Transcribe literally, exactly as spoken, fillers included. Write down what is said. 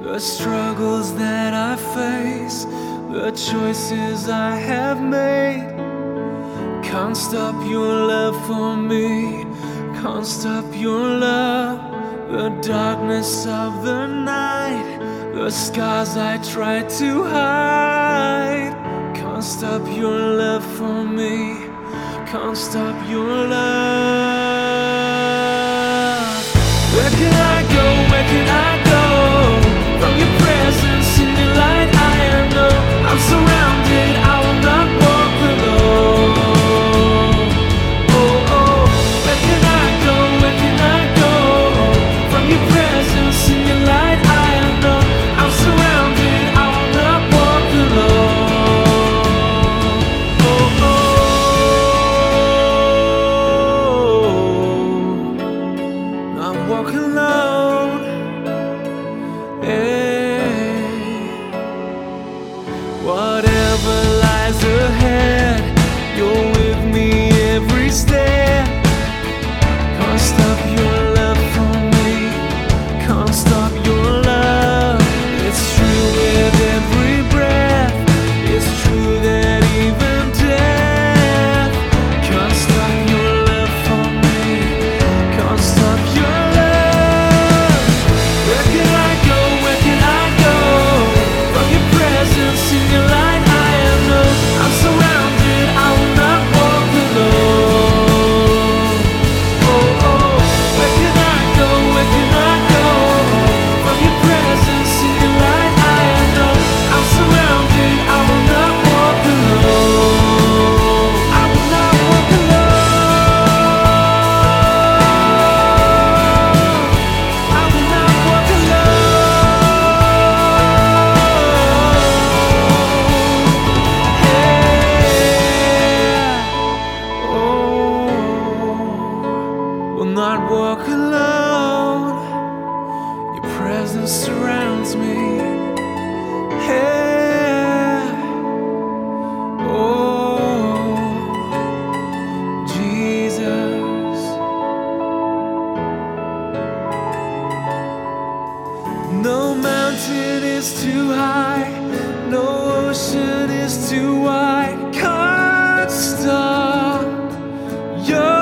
The struggles that I face, the choices I have made, can't stop your love for me, can't stop your love. The darkness of the night, the scars I try to hide, can't stop your love for me, can't stop your love. Where can I go, where can I go from your presence in your light? I know I'm surrounded, I will not walk alone. Oh, oh, where can I go, where can I go from your presence in your light? I know I'm surrounded, I will not walk alone. Oh, oh, not walk alone. Hey. Whatever lies ahead, you're with me every step. Can't stop your love for me, can't stop your love. It's true with every breath, it's true that even death can't stop your love for me, can't stop your love. Where can I go, where can I go from your presence in your light? I know I'm surrounded, I will not walk alone. Oh, oh, where can I go, where can I go from your presence in your light? I know I'm surrounded, I will not walk alone. I will not walk alone. I will not walk alone. Yeah. Oh, will not walk alone. Your presence surrounds me. Hey. Oh, Jesus. No mountain is too high, no ocean is too wide, can't stop your